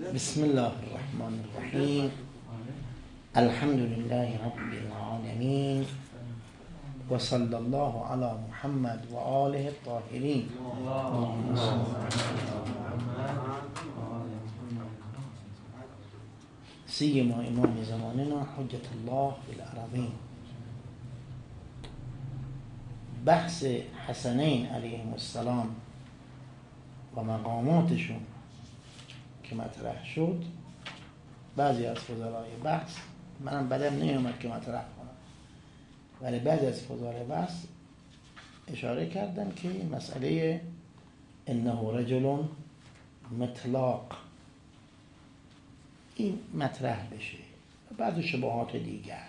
بسم الله الرحمن الرحیم. الحمد لله رب العالمین و صلی الله علی محمد و آله الطاهرین. سیما امام زماننا حجت الله بالعربین. بحث حسنین علیهم السلام و مقاماتشون که مطرح شد، بعضی از فضلای بحث، منم بدم نمیومد که مطرح کنم، ولی بعضی از فضلای بحث اشاره کردن که مسئله انه رجل مطلق این مطرح بشه و بعض شبهات دیگر،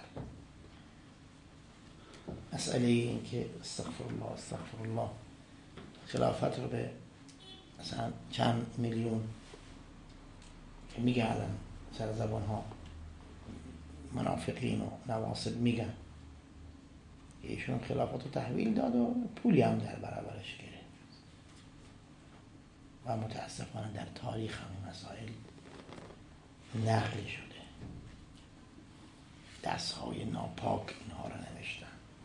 مسئله این که استغفر الله خلافت رو به مثلا چند میلیون که میگه الان سر زبان ها منافقین و نواصب میگن ایشون خلافت رو تحویل داد و پولی هم در برابرش گرفت و متاسفانه در تاریخ هم مسائل نقل شده، دستهای ناپاک اینها رو نوشتن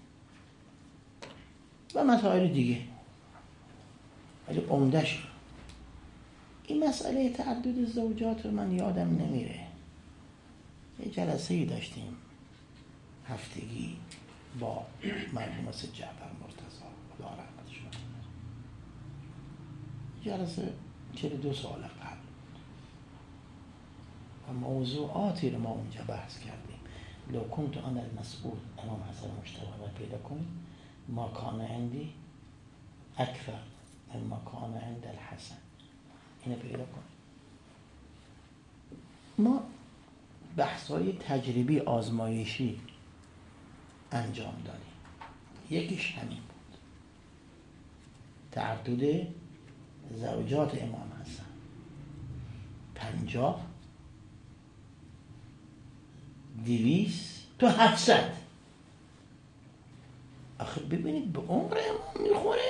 و مسائل دیگه، ولی عمده‌اش این مسئله تعدد زوجات رو من یادم نمیره. یه جلسه‌ای داشتیم هفتگی با مرحوم سید جعفر مرتضی خدا رحمتش کنه. جلسه 42 سال قبل و موضوعاتی رو ما اونجا بحث کردیم. لو كنت انا المسئول، امام حسن مجتبی رو پیدا کنید، ما کان عندی اکثر مما کان عند الحسن، اینو پیدا کنید. ما بحث‌های تجربی آزمایشی انجام دادیم، یکیش همین بود، تعدد زوجات امام حسن 50 200 تا 700. آخه ببینید به عمر امام میخوره.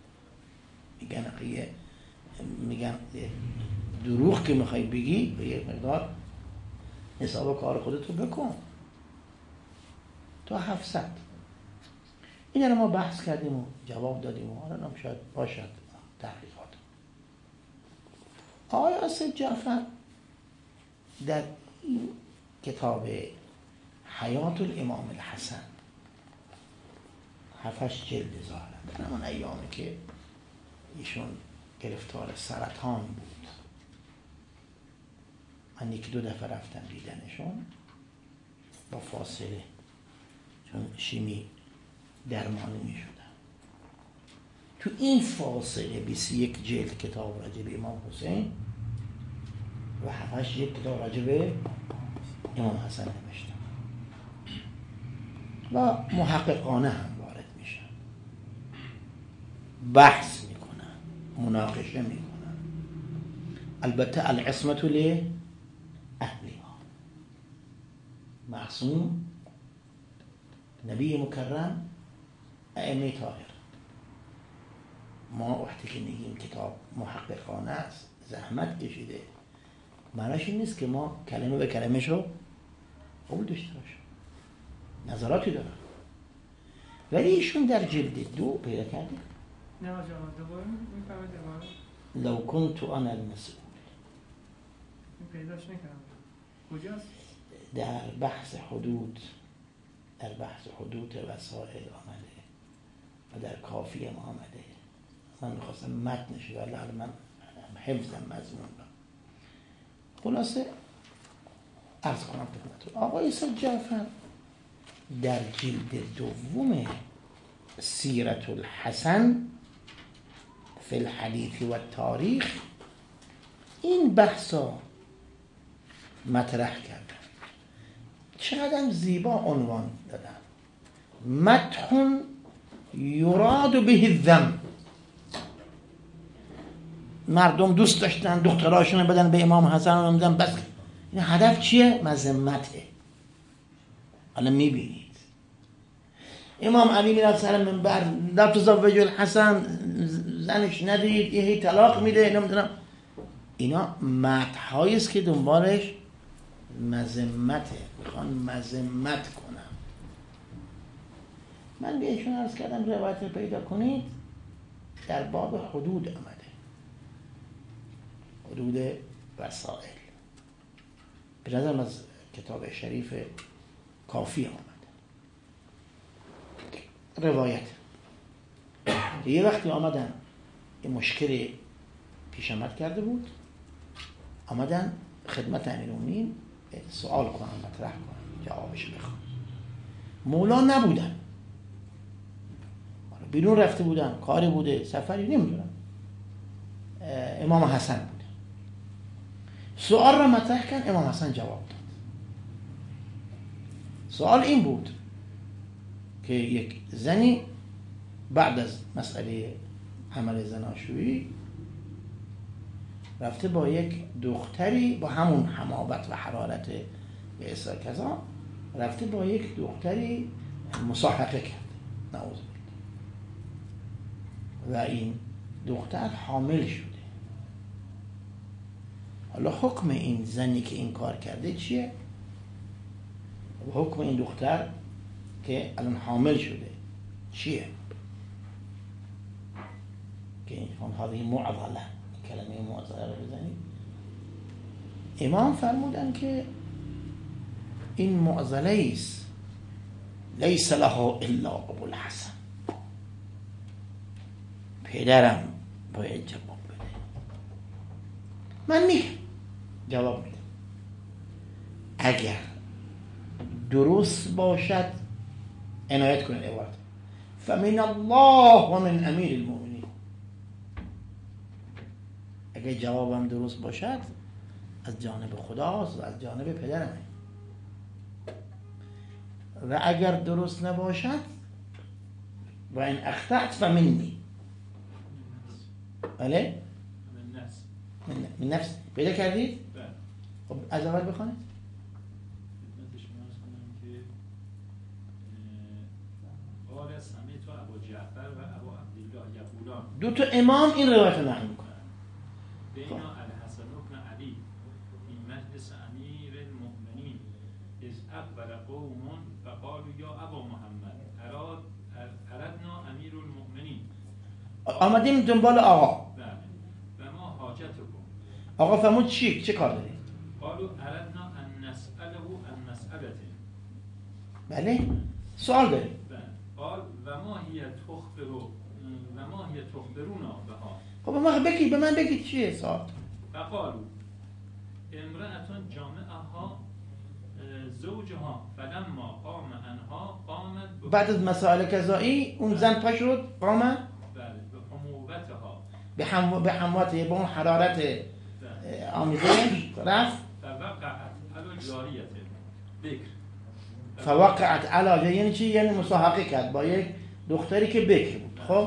میگن دروغ که میخوای بگی به یک مقدار حساب کار خودتو بکن. تا 700 این رو ما بحث کردیم و جواب دادیم و حالا هم شاید باشد تحقیقات. آقای سید جعفر در این کتاب حیات الامام الحسن 7-8 جلد ظاهرا در اون ایامی که ایشون گرفتار سرطان بود، من 1-2 دفعه رفتم دیدنشون با فاصله، چون شیمی درمانی می شدن. تو این فاصله 21 جلد کتاب راجع به امام حسین و 7-8 جلد کتاب راجع به امام حسن نوشتن و محققانه هم وارد میشن، بحث میکنن، مناقشه میکنن. البته العصمت لاهلیها، معصوم، نبی مکرم، ائمه طاهر. ما وقتی که میگیم کتاب محققانه است، زحمت کشیده، معناش این نیست که ما کلمه به کلمه رو قبول داشته باشیم، نظراتی دارن. ولی ایشون در جلد 2 پیدا کردیم نه آجا دوباره میفهمید لو كنت انا المسئول. پیداش نکردم کجاست؟ در بحث حدود وسائل آمده و در کافی هم آمده. من میخواستم متنش ولی من حفظم مضمون را. خلاصه عرض کنم خدمتتون آقای سید جعفر در جلد 2 سیرت الحسن فی الحدیث و تاریخ این بحثا مطرح کردن. چقدر زیبا عنوان دادن، مدح یراد به الذم. مردم دوست داشتن دختراشون بدن به امام حسن و نمیدن، بس این هدف چیه؟ مذمته. حالا میبینید امام علی میرد سر منبر، لا تزوج الحسن، زنش ندید، یه طلاق میده، نمیدونم اینا مدح‌هایی است که دنبالش مذمته، میخوان مذمت کنم. من به ایشون عرض کردم روایت رو پیدا کنید، در باب حدود آمده، حدود وسائل، به نظرم از کتاب شریف کافی آمده روایت. یه وقتی آمدن یه مشکل پیش آمد کرده بود، آمدن خدمت امیرالمومنین سوال کنن، مطرح کنن، جوابش بخوان. مولا نبودن، بیرون رفته بودن، کاری بوده، سفری، نمیدونم. امام حسن بوده. سوال را مطرح کردن، امام حسن جواب داد. سوال این بود که یک زنی بعد از مسئله عمل زناشویی رفته با یک دختری با همون حماوت و حرارت به اصلاح کذا، رفته با یک دختری مصاحبه کرد، نعوذ بالله، و این دختر حامل شده. حالا حکم این زنی که این کار کرده چیه؟ و حکم این دختر که الان حامل شده چیه؟ که این هذه معضله، کلمه معضله رو بزنید. امام فرمودن که این معضله است، لیس له الا ابوالحسن، پدرم باید جواب بده. من میگم جواب میدم، اگر درست باشد عنایت کنید عبارت فمن الله و من امیر المؤمنین. اگر جوابم درست باشد از جانب خداست و از جانب پدرمه، و اگر درست نباشد و این اخطأت فمنی. بله؟ من نفس پیدا کردید؟ خب از اول بخونید. دو تا امام این روایت رو نقل میکنن. بینا الحسن بن علی این مجلس امیر المؤمنین از اقبل قوم فقالوا یا ابا محمد اردنا امیر المؤمنین. آمدیم دنبال آقا. بله. و ما حاجتکم. آقا فرمود چه کار دارید؟ قالوا اردنا ان نسأله عن مسئلته. بله سوال دارید. قال و ما هی تخبرونا بها. خب به من بگید چیه سوال؟ فقالوا امرأة جامعها زوجها فلما قام عنها قامت بعد از مسائل قضایی اون زن پا شد، قامت به حموتها، به حموته، با اون حرارت آمیزش رفت. فوقعت علی یعنی چی؟ یعنی مصاحبه کرد با یک دختری که بکر بود. خب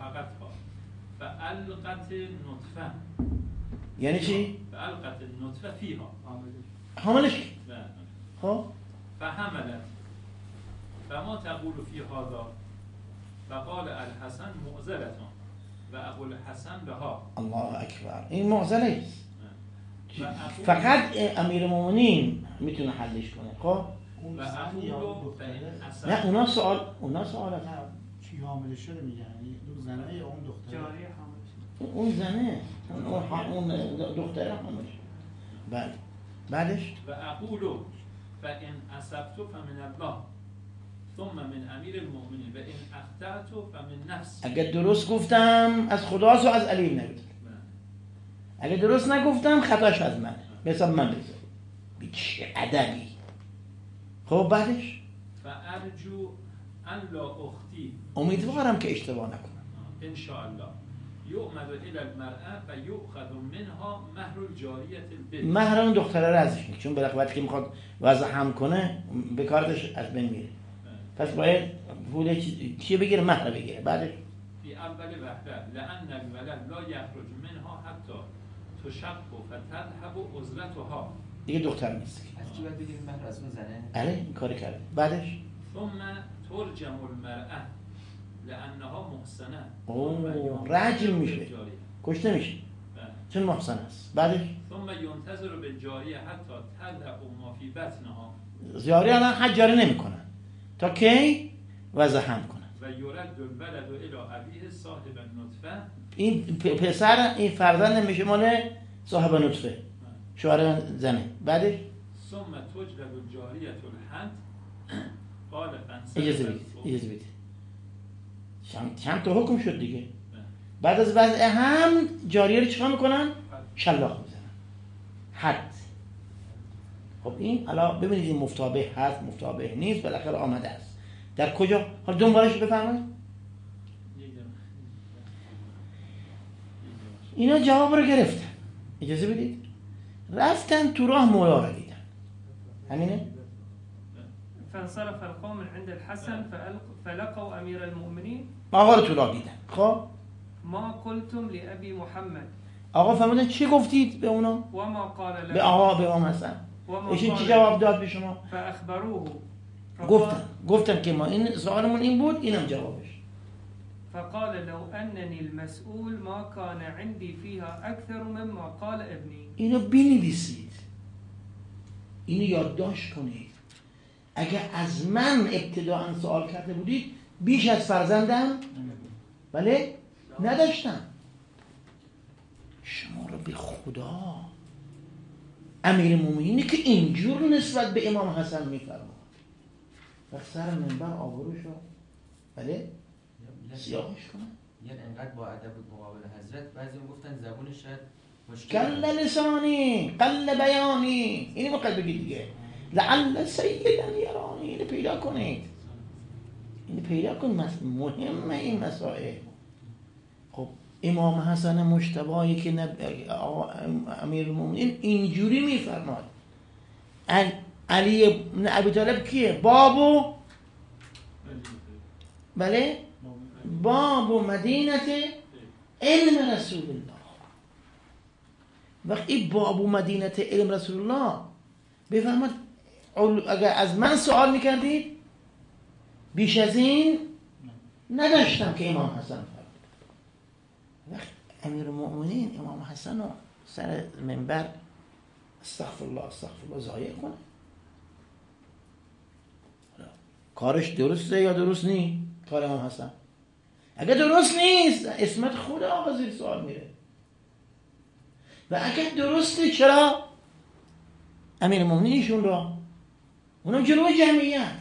فالقت نطفه یعنی چی؟ فالقت النطفه فيها، حاملش کرد. خب فحملت فما تقول في هذا؟ فقال الحسن معزلة و ابو الحسن بها. الله اکبر، این معزله است. فقط امیر المؤمنین میتونه حلش کنه. خب نه اونا سوال هست. چی حامل شده میگن؟ اون زنه یا اون دختره؟ جاری حامل شده. اون زنه، اون دختره حامل شده. بله. بعدش و اقول فان اصبت فمن الله ثم من امیر المؤمنین و ان اخطأت فمن نفس. اگر درست گفتم از خداست و از علی بن ابی طالب. اگر درست نگفتم خطاش از من، به حساب من بذار. بی چه ادبی. خب بعدش فارجو ان لا اختی، امیدوارم که اشتباه نکنم ان شاء الله. یؤمد الى المرأة فیؤخذ منها مهر الجاریة البکر. مهر اون دختره را ازش میگیره، چون بالاخره وقتی که میخواد وضع هم کنه به کارتش از بین میره. پس باید پول چی بگیره؟ مهر بگیره. بعدش فی اول وحده لان الولد لا یخرج منها حتی تشق فتذهب عزلتها. دیگه دختر نیست. از چی باید بگیریم؟ مهر از اون زنه؟ آره این کاری کرده. بعدش ثم ترجم المرأة لانها محسنه. رجم میشه، کشته میشه. چون محسن است. بعدش ثم ينتظر بالجاریه حتی تضع ما فی بطنها جاری الان حج جاری نمیکنن تا کی وضع هم کنن. و یرد الولد الی ابیه صاحب النطفه. این پسر این فرزند میشه مال صاحب نطفه، شوهر زنه. بعدش ثم تجلب الجاریه الحد قال فانصرف. اجازه بدید چند تا حکم شد دیگه. بعد از وضع هم جاریه رو چیکار میکنن؟ شلاق میزنن، حد. خب این الان ببینید این مفتابه هست مفتابه نیست، بالاخره آمده است. در کجا؟ حالا دنبالش بفرمایید. اینا جواب رو گرفتن، اجازه بدید، رفتن تو راه مولا رو دیدن. همینه؟ فانصرف القوم من عند الحسن فلقوا امیر المؤمنین. آقا رو تو راه دیدن. خب ما قلتم لابی محمد. آقا فرمودن چی گفتید به اونا؟ و ما قال له. به آقا به امام حسن. ایشون چی جواب داد به شما؟ فاخبروه. گفتن که ما این سوالمون این بود، اینم جوابش. فقال لو انني المسؤول ما كان عندي فيها اكثر مما قال ابني. اینو بنویسید، اینو یادداشت کنید. اگه از من ابتداء سوال کرده بودید بیش از فرزندم بله نداشتم. شما رو به خدا امیر مومنینی که اینجور نسبت به امام حسن میفرماد و سر منبر آوروش رو بله سیاهش کنن. یعنی انقدر با ادب بود مقابل حضرت، بعضی گفتن زبونش شاید مشکل قل لسانی قل بیانی. اینو میخواد بگید دیگه، لعل سیدن یرانی. اینو پیدا کنید، اینو پیدا کنید، مهمه این مسائل. خب امام حسن مجتبی که امیر المؤمنین اینجوری میفرماد. علی بن ابی طالب کیه؟ بابو بله بابو مدینه علم رسول الله. وقتی بابو مدینه علم رسول الله بفرماد اگر از من سوال میکردید بیش از این نداشتم که امام حسن فرمود. وقتی امیر المؤمنین امام حسن رو سر منبر استغفر الله ضایع کنه، کارش درسته یا درست نیست؟ کار امام حسن اگه درست نیست اسمت خدا آقا زیر سوال میره، و اگه درسته چرا امیر المؤمنین ایشون را اونم جلوی جمعیت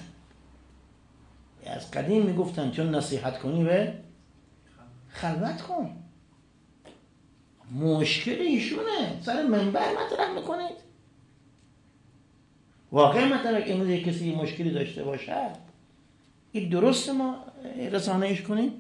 از قدیم میگفتن چون نصیحت کنی به خلوت کن. مشکل ایشونه سر منبر مطرح میکنید. واقعا مثلا امروز کسی مشکلی داشته باشه این درست ما رسانه‌اش کنیم؟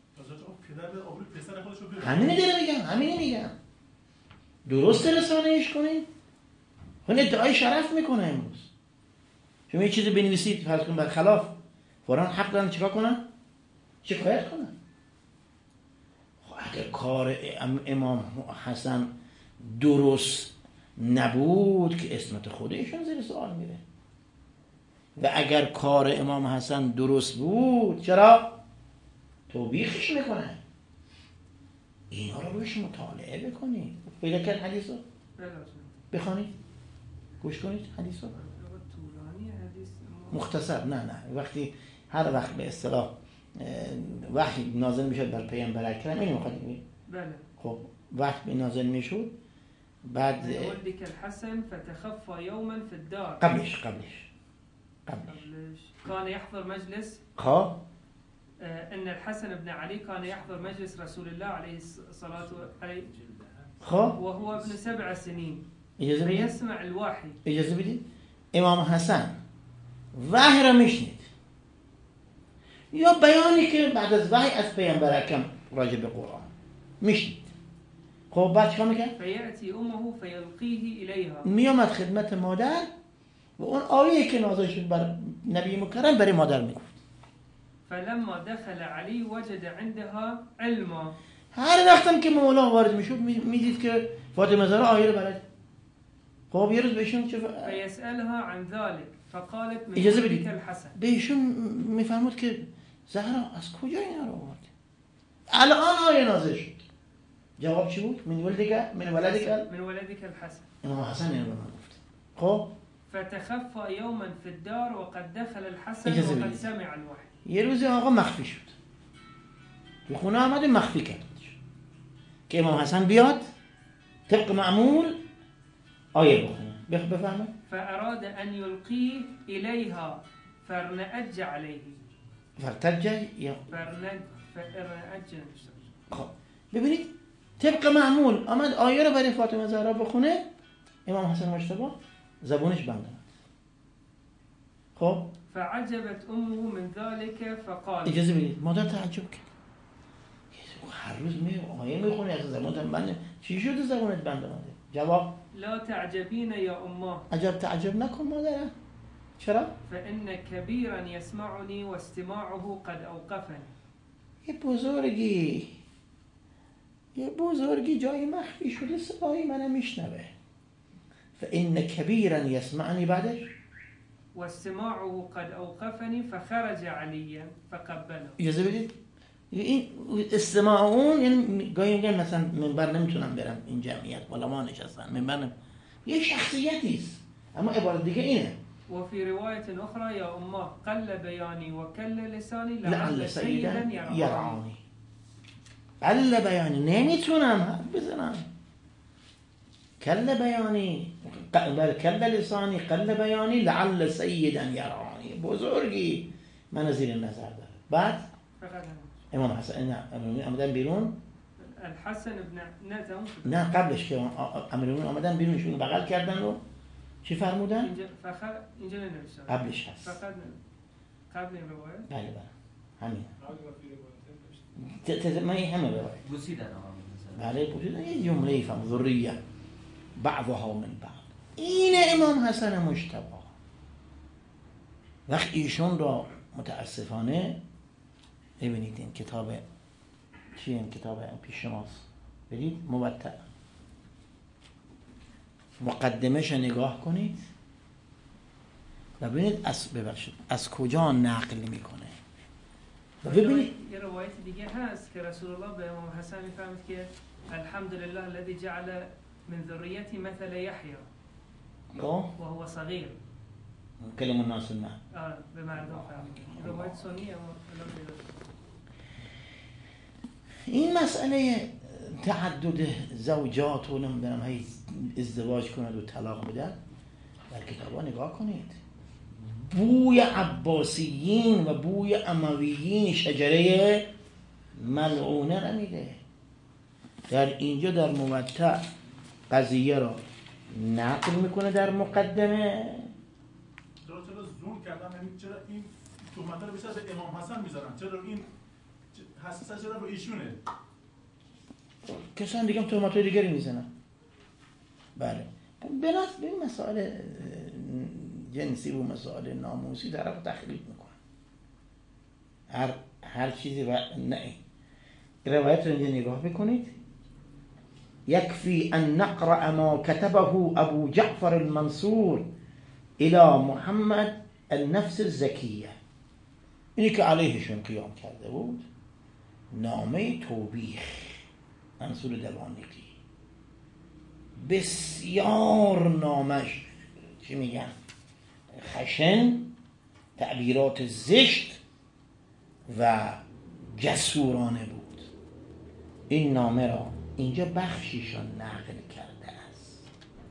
همینه میگم درست رسانه‌اش کنیم. اون ادعای شرف میکنه. امروز شما یه چیزی بنویسید فرض کن برخلاف فوراً حق دارن چیکار کنن؟ شکایت کنن. خب اگر کار امام حسن درست نبود که اسمت خودشون زیر سوال میره، و اگر کار امام حسن درست بود چرا توبیخش میکنه. اینا رو روش مطالعه بکنید. پیدا کرد حدیث رو بخونید، گوش کنید حدیث رو مختصر. نه وقتی هر وقت به اصطلاح وحی نازل میشد بر پیامبر اکرم اینو میخواد بگید. بله. خب وحی نازل میشد بعد ولدك الحسن فتخفى يوما في الدار. قبلش كان يحضر مجلس ان الحسن بن علي كان يحضر مجلس رسول الله عليه الصلاة والسلام وهو ابن 7 سنين فيسمع الوحي. اجازه بدید امام حسن وحی را میشنید یا بیانی که بعد از وحی از پیامبر اکرم راجع به قرآن میشنید. خب بعد چیکار میکرد؟ فیأتی امه فیلقیه الیها. میامد خدمت مادر و اون آیه که نازل شد بر نبی مکرم برای مادر میگفت. فلما دخل علی وجد عندها علما. هر وقتم که مولا وارد میشد میدید که فاطمه زهرا آیه رو بلد. خب یه روز بهشون چه فیسألها عن ذلك فقالت من اجازه ولدك بدید الحسن. بهشون میفرمود که زهرا از کجا اینا رو آورد؟ الان آیه نازل شد جواب چی بود؟ من ولدك الحسن. امام حسن اینو به من گفت. خب فتخفى يوما في الدار وقد دخل الحسن وقد سمع الوحي. یه روزی آقا مخفی شد تو خونه آمد مخفی کرد که امام حسن بیاد طبق معمول آیه بخونه. بفهمه؟ فأراد أن يلقيه إليها فرنأج عليه. فرتج یا فرنأج. خب ببینید طبق معمول آمد آیه رو برای فاطمه زهرا بخونه، امام حسن مجتبی زبونش بند آمد. خب فعجبت امه من ذلك فقال. اجازه بدید مادر تعجب کرد. هر روز آیه میخونی از زبونت بند، چی شده زبونت بند آمده؟ جواب لا تعجبین یا امه. عجب تعجب نکن مادرم. چرا؟ فإن كبيرا يسمعني واستماعه قد أوقفني. یه بزرگی جای مخفی شده صدای منو میشنوه. فإن كبيرا يسمعني بعدش واستماعه قد أوقفني فخرج عليا فقبله. اجازه بدید این استماع اون یعنی گاهی میگن مثلا منبر نمیتونم برم این جمعیت علما نشستن منبر یه شخصیتی است، اما عبارت دیگه اینه. وفي رواية أخرى يا أمه قل بياني وكل لساني لعل سيدا يرعاني. قل بیانی نمیتونم حرف بزنم. کل بیانی کل لسانی قل بیانی لعل سیدا یرعانی. بزرگی من زیر نظر داره. بعد امام حسن آمدن بیرون. الحسن ابن نزم نه قبلش که امیرالمومنین آمدن بیرون ایشون بغل کردن و چی فرمودن؟ اینجا ننوشتن. قبلش هست. فقط قبل این روایت؟ بله همین. ما این همه روایت. بوسیدن بله بوسیدن. یه جمله فهم ذریه بعضها من بعض. این امام حسن مجتبی وقت ایشون را متاسفانه ببینید این کتاب چیه؟ این کتاب پیش شماست برید موطأ مقدمش نگاه کنید و ببینید از کجا نقل میکنه و ببینید یه روایت دیگه هست که رسول الله به امام حسن میفرمید که الحمدلله الذي جعل من ذريتي مثل يحيى وهو صغير. کلم الناس نه به مردم فرمود. روایت سنیه. این مسئله تعدد زوجات و نمیدونم هی ازدواج کند و طلاق بدن در کتابا نگاه کنید. بوی عباسیین و بوی امویین شجره ملعونه را میده. در اینجا در موطأ قضیه را نقل میکنه در مقدمه. چرا زوم کردم یعنی چرا این تهمت رو بیشتر از امام حسن میذارن؟ چرا این حساسیت چرا رو ایشونه؟ کسان دیگه هم تهمت‌های دیگری میزنن. بله به مسائل جنسی و مسائل ناموسی طرف تخلیق میکنن. هر چیزی و نه. روایت رو اینجا نگاه بکنید. یکفی ان نقرأ ما كتبه ابو جعفر المنصور الى محمد النفس الزکیه. اینی که علیهشون قیام کرده بود نامه توبیخ منصور دوانیقی. بسیار نامش چی میگن خشن، تعبیرات زشت و جسورانه بود. این نامه را اینجا بخشیشان نقل کرده است.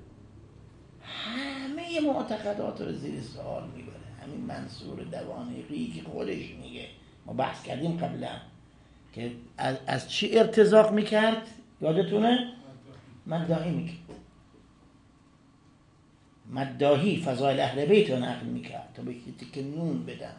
همه معتقدات رو زیر سوال میبره. همین منصور دوانیقی که خودش میگه، ما بحث کردیم قبلا که از چی ارتزاق میکرد؟ یادتونه؟ مداحی میکرد. مداحی فضائل اهل بیت رو نقل میکرد تا به که نون بدن.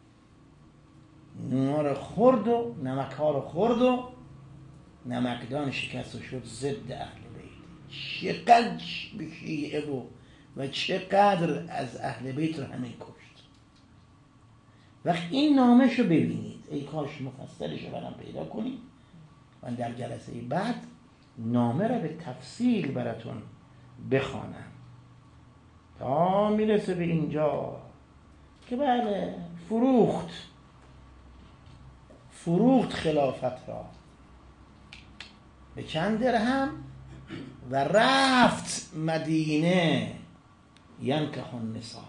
نونا رو خورد و نمک ها رو خورد و نمکدان شکست و شد ضد اهل بیت. چقدر به شیعه و چقدر از اهل بیت رو همین کشت. وقت این نامش رو ببینید، ای کاش مفصلش رو برام پیدا کنید، من در جلسه بعد نامه رو به تفصیل براتون بخوانم تا میرسه به اینجا که بله فروخت خلافت را به چند درهم و رفت مدینه ینکح النساء،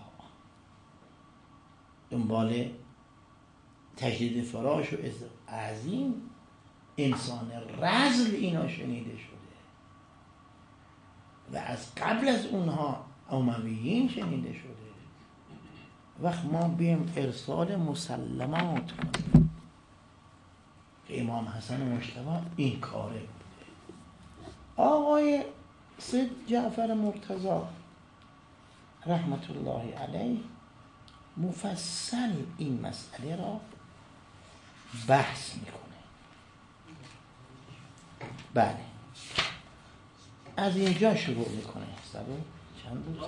دنبال تجدید فراش و ازدواج. از این انسان رذل اینا شنیده شده و از قبل از اونها امویین شنیده شده. وقت ما بیم ارسال مسلمات کنیم که امام حسن مجتبی این کاره بوده. آقای سید جعفر مرتضی رحمت الله علیه مفصل این مسئله را بحث میکنه. بله از اینجا شروع میکنه. چند بود؟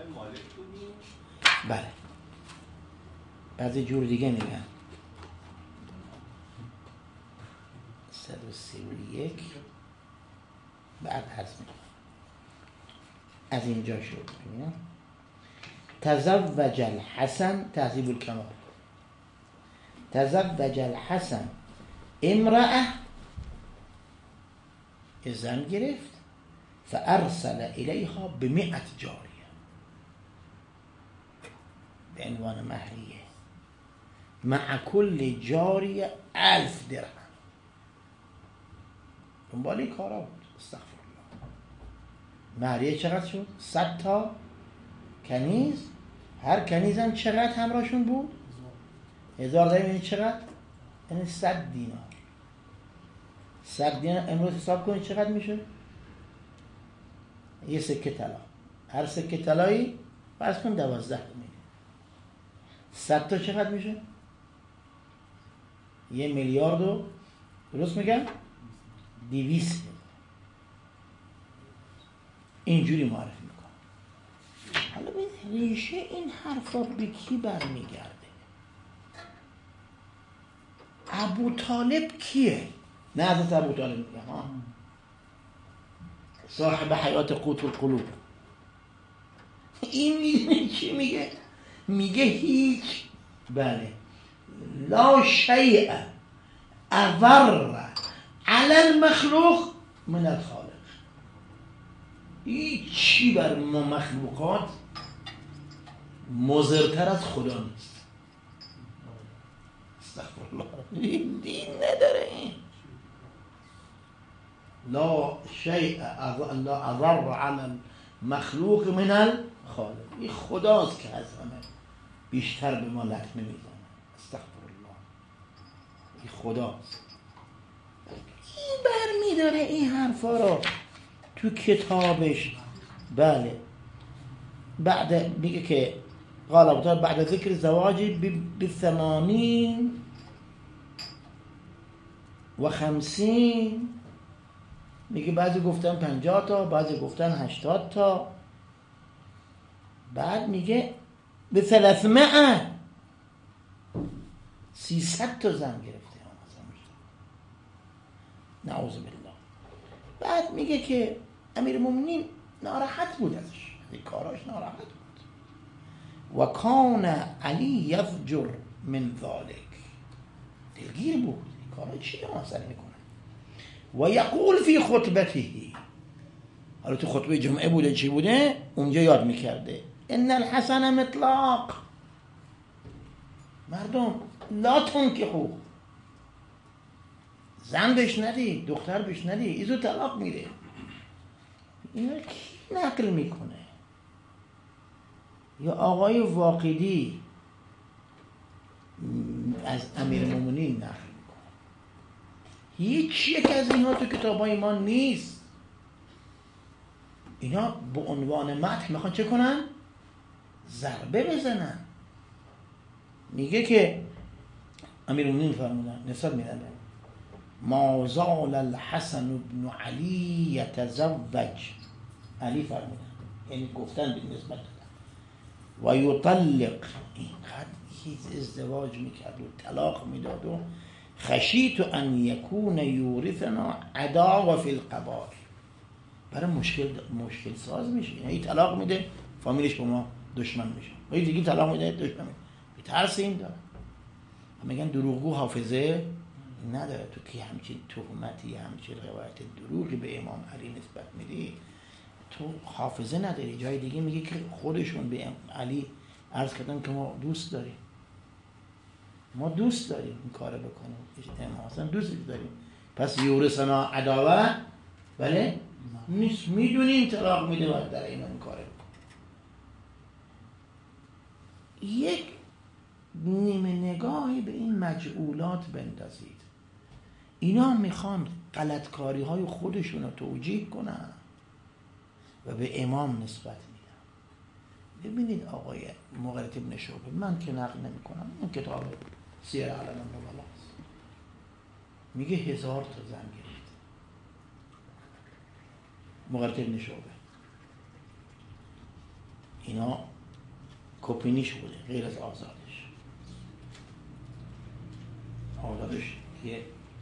بله بعضی جور دیگه میگن 131 بعد عرض میکنم. از اینجا شروع میکنم. تزوج الحسن، تهذیب الکمال، تزوج الحسن امرأة، زن گرفت، فارسل الیها ب100 جاریه، به عنوان مهریه، مع کل جاریه 1000 درهم. دنبال این کارا بود. استغفر الله. مهریه چقدر شد؟ 100 تا کنیز. هر کنیز هم چقدر همراهشون بود؟ 1000 درهم. یعنی چقدر؟ یعنی 100 دینار. 100 دینار امروز حساب کنید چقدر میشه؟ یه سکه طلا. هر سکه طلایی فرض کن 12 میلیون. 100 تا چقدر میشه؟ 1 میلیارد و درست میگم 200. اینجوری معرفی میکنم. حالا ببین ریشه این حرفا به کی برمیگرده؟ ابو طالب کیه؟ نه حضرت ابو طالب میگم ها، صاحب حیات قوت القلوب. این میدونی چی میگه؟ میگه هیچ، بله، لا شیء اضر علی المخلوق من الخالق. هیچی بر ما مخلوقات مضرتر از خدا نیست. استغفر الله. دین نداره این. لا شیء اضر علی المخلوق من الخالق. این خداست که از همه بیشتر به ما لطمه میزنه. استغفر الله. این خداست. این بر میداره این حرفا رو تو کتابش. بله بعد میگه که قال ابو طالب بعد ذکر زواجی ب80 و 50. میگه بعضی گفتن 50 تا، بعضی گفتن 80 تا. بعد میگه به 300 تا زن گرفته. نعوذ بالله. بعد میگه که امیرالمومنین ناراحت بود ازش، این کاراش ناراحت بود. و کان علی یفجر من ذالک، دلگیر بود این کارا چی مسئله میکنه. و یقول فی خطبته، حالا تو خطبه جمعه بوده چی بوده اونجا یاد میکرده، ان الحسن مطلق، مردم لا تنکحوا، زن بهش ندی، دختر بهش ندی، ایزو طلاق میره. اینا کی نقل میکنه؟ یا آقای واقدی از امیرالمومنین نقل میکنه. هیچ یک از اینها تو کتابای ما نیست. اینا به عنوان مدح میخوان چه کنن؟ ضربه بزنن. میگه که امیرالمومنین فرمودن نسبت میدن ما زال الحسن ابن علی یتزوج، علی فرمودن یعنی گفتن به نسبت دادن، و یطلق، اینقدر ازدواج میکرد و طلاق میداد و خشیت ان یکون یورثنا عداوه فی القبائل، برای مشکل ساز میشه. یعنی طلاق میده فامیلش با ما دشمن میشه، و این دیگه طلاق میده دشمن میشه. ترس این داره. میگن دروغگو حافظه نداره. تو که همچین تهمتی، همچین روایت دروغی به امام علی نسبت میدی، تو حافظه نداری. جای دیگه میگه که خودشون به علی عرض کردن که ما دوست داریم، ما دوست داریم این کار بکنیم، امام حسن دوست داریم، پس یورثنا عداوه بله نیست، میدونیم طلاق میده باید در این کاره بکن. یک نیمه نگاهی به این مجعولات بندازید. اینا میخوان غلطکاری های خودشون رو توجیه کنن و به امام نسبت میدن. ببینید آقای مغیرة ابن شعبه، من که نقل نمی کنم، این کتاب سیر اعلام النبلاست، میگه 1000 تا زن گرفت مغیرة ابن شعبه. اینا کپینیش بوده غیر از آزادش که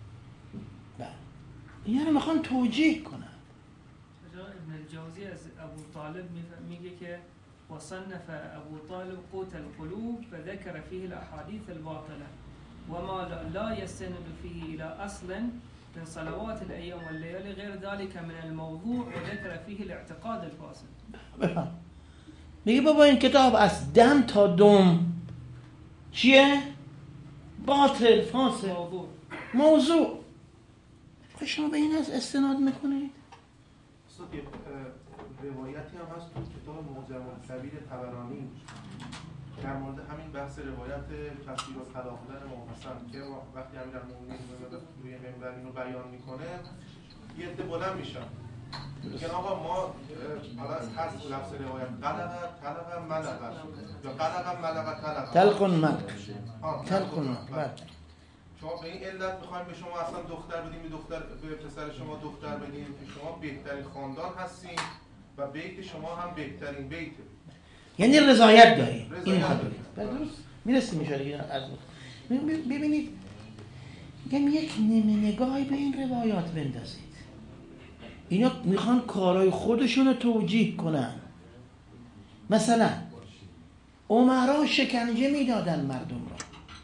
اینا رو میخوان توجیه کنن. ابن الجوزی از ابو طالب میگه که وصنف ابو طالب قوت القلوب فذكر فيه الاحاديث الباطله وما لا يستند فيه الى اصل من صلوات الايام والليالي غير ذلك من الموضوع وذكر فيه الاعتقاد الفاسد. بفهم. میگه بابا این کتاب از دم تا دم چیه؟ باطل، فاسد، موضوع. شما به این از استناد میکنید؟ استاد روایتی هم هست تو کتاب معجم الکبیر طبرانی در مورد همین بحث روایت تفسیر و طلاق دادن امام حسن که وقتی امیرالمومنین روی منبر اینو بیان میکنه یه عده بلند میشن میگن آقا ما حالا هست لفظ روایت قلقه طلقه ملقه یا قلقه ملقه طلقه تلقن ملق تلقن ملق. شما به این علت میخوایم به شما اصلا دختر بدیم، به پسر شما دختر بدیم که شما بهترین خاندان هستین و بیت شما هم بهترین بیته، یعنی رضایت داریم. این حدود درست میرسیم میشه دیگه. ببینید میگم یک نیمه نگاهی به این روایات بندازید. اینا میخوان کارهای خودشون رو توجیه کنن. مثلا عمرا شکنجه میدادن مردم را،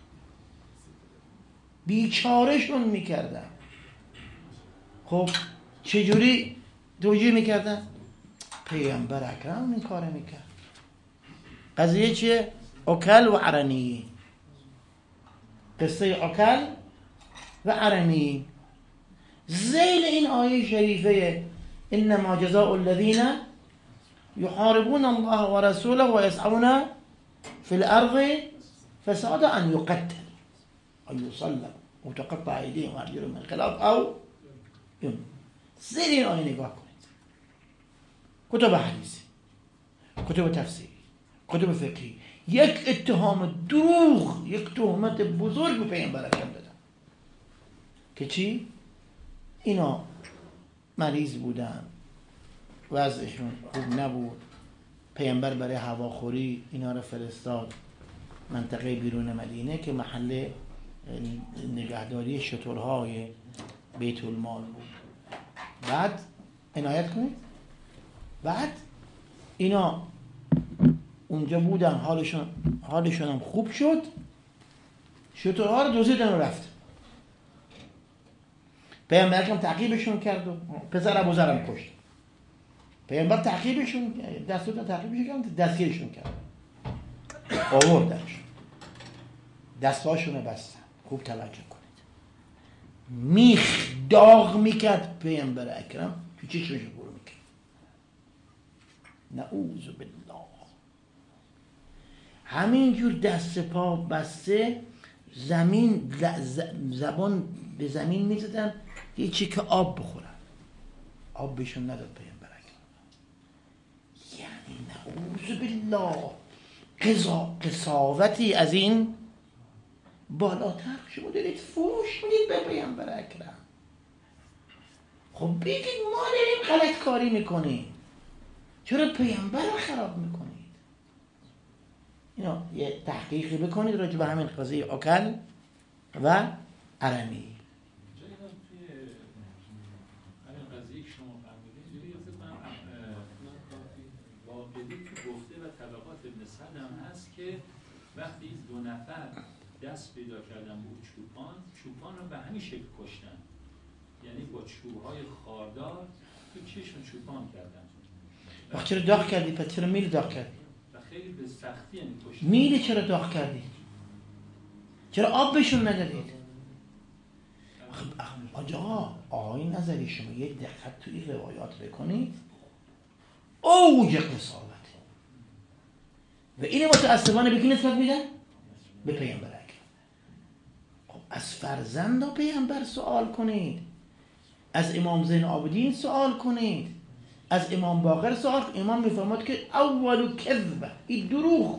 بیچارهشون میکردن. خب چجوری توجیه میکردن؟ پیامبر اکرم این کاره میکرد. قضیه چیه؟ اکل و عرنی، قصه اکل و عرنی. ذیل این آیه شریفه انما جزاء الذین یحاربون الله و رسوله و یسعون فی الارض فسادا ان یقتل او یصلب او تقطع ایدیهم و ارجلهم من خلاف او ذیل این آیه نگاه کنید. کتب حدیثی، کتب تفسیری، کتب فقهی یک اتهام دروغ، یک تهمت بزرگ به پیامبر اکرم دادن که چی؟ اینا مریض بودن، وضعشون خوب نبود، پیامبر برای هواخوری اینا رو فرستاد منطقه بیرون مدینه که محل نگهداری شترهای بیت المال بود. بعد عنایت کنید، بعد اینا اونجا بودن، حالشون هم خوب شد، شترها رو دزدیدن و رفت. پیامبر اکرم تعقیبشون کرد و پسر ابوذر هم کشت. پیامبر تعقیبشون کرد، دستگیرشون کرد، آوردنشون، دستاشون رو بستن. خوب توجه کنید. میخ داغ میکرد پیامبر اکرم، تو چشمش برو میکرد. نعوذ بالله. همینجور دست پا بسته، زمین زبان به زمین میزدن یه چیکه آب بخورن. آب بهشون نداد پیامبر اکرم. یعنی نعوذ بالله قساوتی از این بالاتر. شما دارید فوش میدید به پیامبر اکرم. خب بگید ما داریم غلط کاری میکنیم، چرا پیامبر رو خراب میکنید؟ اینا یه تحقیقی بکنید راجع به همین قضیه اکل و عرمی. گفته و طبقات ابن سعد هم هست که وقتی دو نفر دست پیدا کردن به چوپان رو به همین شکل کشتن، یعنی با چوب‌های خاردار تو چشم چوپان کردن. وقت چرا داغ کردی؟ پس چرا میل داغ کردی؟ و خیلی به سختی یعنی کشتن. میل چرا داغ کردی؟ چرا آب بهشون ندادید؟ آقای نظری شما یک دقت توی روایات بکنید، اوج قساوت و اینه متاسفانه به کی نسبت میدن؟ به پیامبر اکرم. خب از فرزند پیامبر سوال کنید، از امام زین العابدین سوال کنید، از امام باقر سوال کنید. امام میفرماد که اول کذب، این دروغ،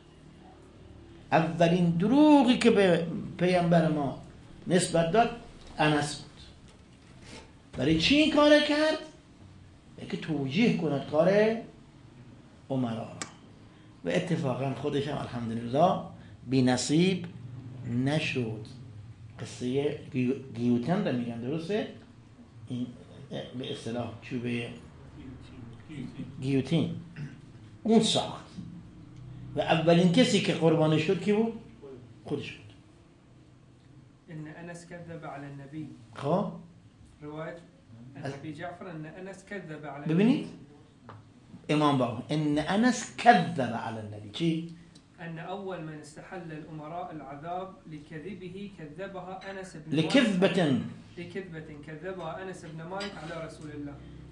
اولین دروغی که به پیامبر ما نسبت داد انس بود. برای چی این کار کرد؟ که توجیه کند کار امرا. و اتفاقا خودش هم الحمدلله بی نصیب نشد. قصه گیوتن رو میگن، درسته؟ این به اصطلاح چوبه گیوتین اون ساخت و اولین کسی که قربانش شد کی بود؟ خودش بود. ان انس كذب على النبي. خب روايه ابي جعفر ان انس كذب على النبي. ببینید امام باقر ان انس كذب على النبي چی؟ ان اول من استحل الامراء العذاب لكذبه كذبها انس بن لكذبة كذبها انس بن مالك على رسول الله.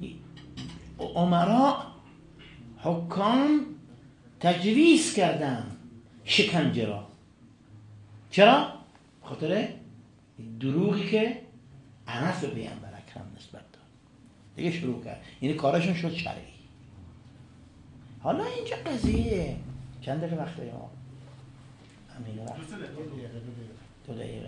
امراء حکام تجویز کردن شکنجه را. چرا؟ خاطر دروغی که انس به پیامبر اکرم نسبت داد. دیگه شروع کرد، یعنی کارشون شد شرعی. حالا اینجا قضیه چند دقیقه وقت داریم؟ همین وقت 2 دقیقه.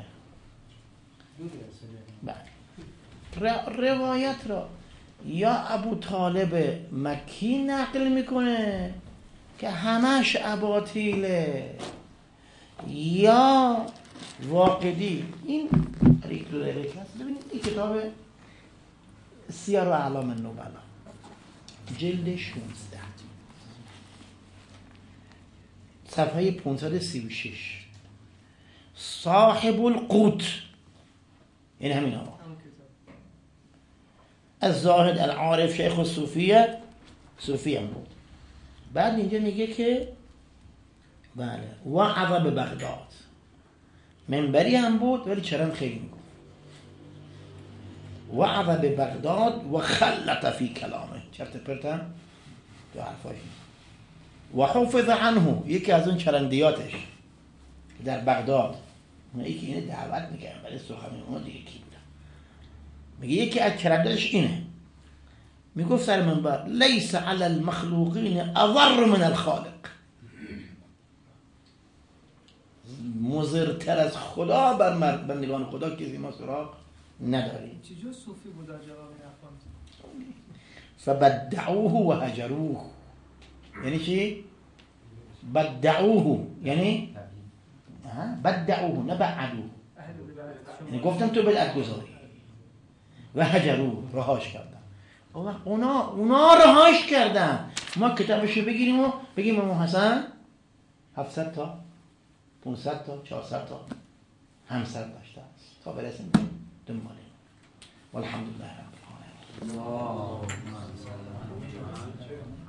روایت را یا ابو طالب مکی نقل میکنه که همش اباطیله، یا واقدی. این 2 دقیقه هست. ببینید این کتاب سیر و اعلام النبلا جلد 16 صفحه 536 صاحب القوت، این همین ها از زاهد العارف شیخ الصوفیه، صوفی هم بود. بعد اینجا میگه که بله وعظ به بغداد، منبری هم بود ولی چرم خیلی میگفت. وعظ به بغداد و خلط فی کلامه، چرت پرتم تو حرفاش. و حفظ عنه، یکی از اون چرندیاتش در بغداد، یکی اینه دعوت میکنه برای سخن اون دیگه کی بودن، میگه یکی از چرندیاتش اینه، میگفت سر منبر لیس علی المخلوقین اضر من الخالق، مضرتر از خدا بر بندگان خدا کسی ما سراغ نداریم. چجور صوفی بود جواب افغان؟ فبدعوه و هجروه. یعنی چی؟ بدعوه یعنی بدعوه نه بعدوه، یعنی گفتم تو بدعت گذاری. و هجروه، رهاش کردن. اونا رهاش کردن. ما کتابشو بگیریم و بگیم امام حسن 700 تا 500 تا 400 تا همسر داشته است تا برسیم دنباله. والحمدلله رب العالمین.